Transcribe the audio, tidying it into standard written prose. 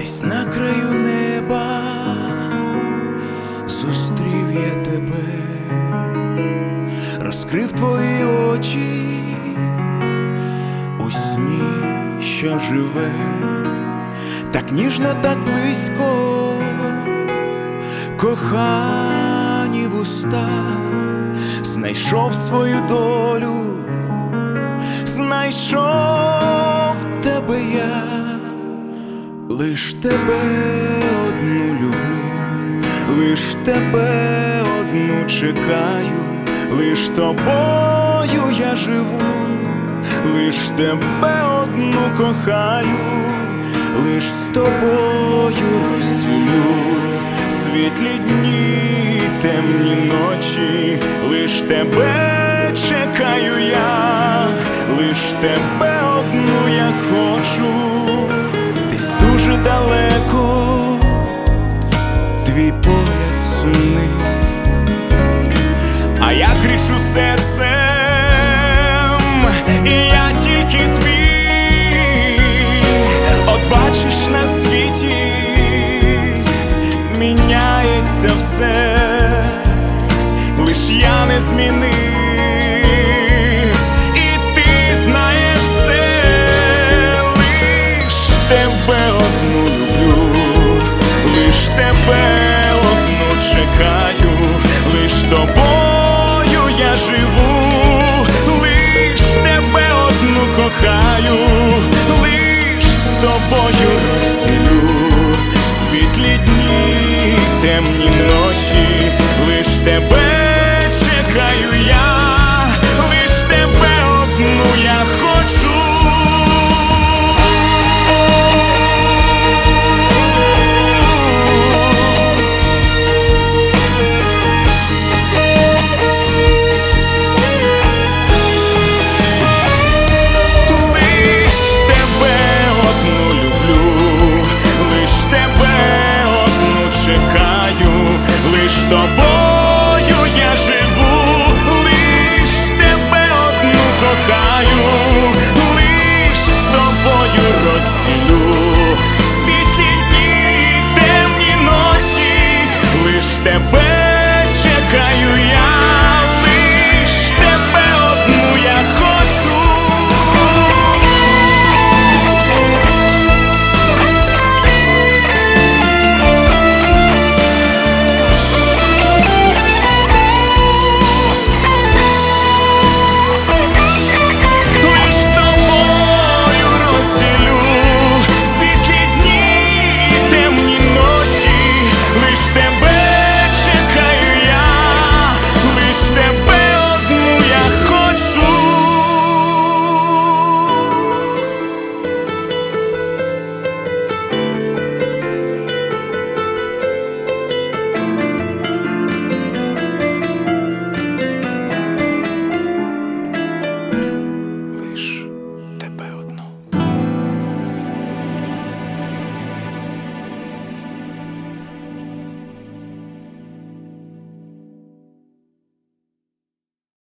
Десь на краю неба зустрів я тебе, розкрив твої очі у сні, що живе, так ніжно, так близько, кохані вуста, знайшов свою долю, знайшов тебе я. Лиш тебе одну люблю, лиш тебе одну чекаю, лиш тобою я живу, лиш тебе одну кохаю, лиш з тобою розділю світлі дні, темні ночі, лиш тебе чекаю я, лиш тебе одну я хочу. Десь дуже далеко твій погляд сумний, а я кричу серцем, і я тільки твій. От бачиш, на світі міняється все, лиш я не змінився. Тебе одну люблю, лиш тебе одну чекаю, лиш тобою я живу, лиш тебе одну кохаю, лиш з тобою розділю світлі дні, темні ночі, лиш тебе чекаю я, лиш тебе одну я хочу. Лиш тобою я живу, лиш тебе одну кохаю, лиш з тобою розділю світлі дні, темні ночі, лиш тебе